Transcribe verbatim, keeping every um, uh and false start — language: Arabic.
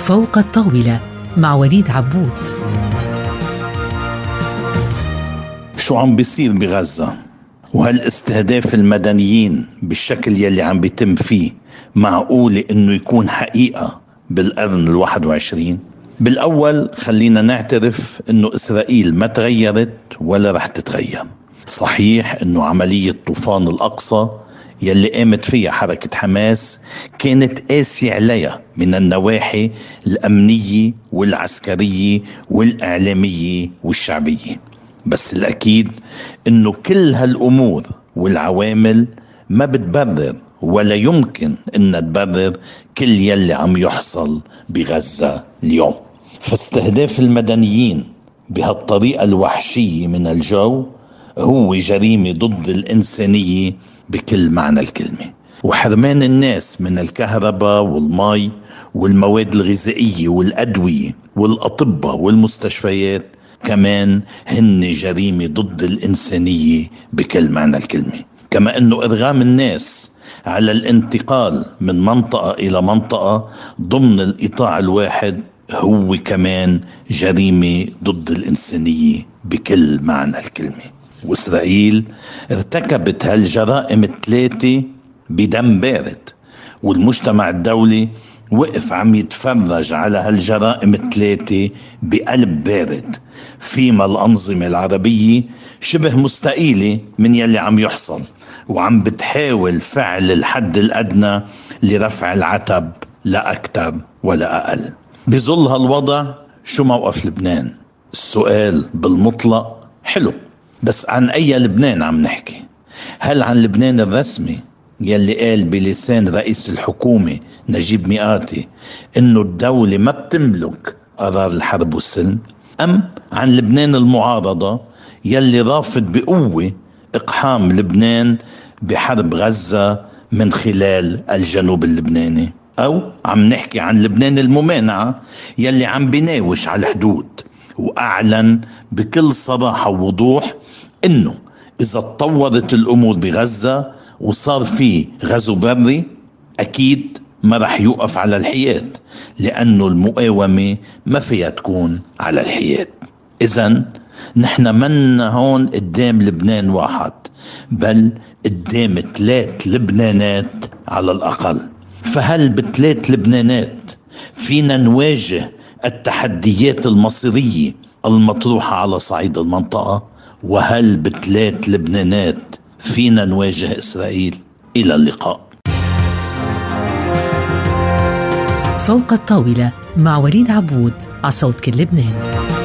فوق الطاولة مع وليد عبود. شو عم بيصير بغزة؟ وهل استهداف المدنيين بالشكل يلي عم بيتم فيه معقولة انه يكون حقيقة بالقرن الواحد وعشرين؟ بالاول خلينا نعترف انه اسرائيل ما تغيرت ولا رح تتغير. صحيح انه عملية طوفان الاقصى يلي قامت فيها حركة حماس كانت قاسية عليها من النواحي الأمنية والعسكرية والإعلامية والشعبية، بس الأكيد إنه كل هالأمور والعوامل ما بتبرر ولا يمكن إن تبرر كل يلي عم يحصل بغزة اليوم. فاستهداف المدنيين بهالطريقة الوحشية من الجو هو جريمة ضد الإنسانية بكل معنى الكلمة، وحرمان الناس من الكهرباء والمي والمواد الغذائية والأدوية والأطباء والمستشفيات كمان هن جريمة ضد الإنسانية بكل معنى الكلمة. كما أنه إرغام الناس على الانتقال من منطقة إلى منطقة ضمن الإطاع الواحد هو كمان جريمة ضد الإنسانية بكل معنى الكلمة. وإسرائيل ارتكبت هالجرائم الثلاثة بدم بارد، والمجتمع الدولي وقف عم يتفرج على هالجرائم الثلاثة بقلب بارد، فيما الأنظمة العربية شبه مستقيلة من يلي عم يحصل وعم بتحاول فعل الحد الأدنى لرفع العتب لا أكتر ولا أقل. بظل هالوضع شو موقف لبنان؟ السؤال بالمطلق حلو، بس عن أي لبنان عم نحكي؟ هل عن لبنان الرسمي يلي قال بلسان رئيس الحكومة نجيب مئاتي إنه الدولة ما بتملك قرار الحرب والسلم، أم عن لبنان المعارضة يلي رافض بقوة إقحام لبنان بحرب غزة من خلال الجنوب اللبناني؟ أو عم نحكي عن لبنان الممانعة يلي عم بيناوش على الحدود وأعلن بكل صراحة ووضوح إنه إذا تطورت الأمور بغزة وصار في غزو بري أكيد ما رح يوقف على الحياد، لأنه المقاومة ما فيها تكون على الحياد. إذن نحن منا هون قدام لبنان واحد، بل قدام ثلاث لبنانات على الأقل. فهل بثلاث لبنانات فينا نواجه التحديات المصيرية المطروحة على صعيد المنطقة؟ وهل بثلاث لبنانات فينا نواجه إسرائيل؟ إلى اللقاء. فوق الطاولة مع وليد عبود على صوت كل لبنان.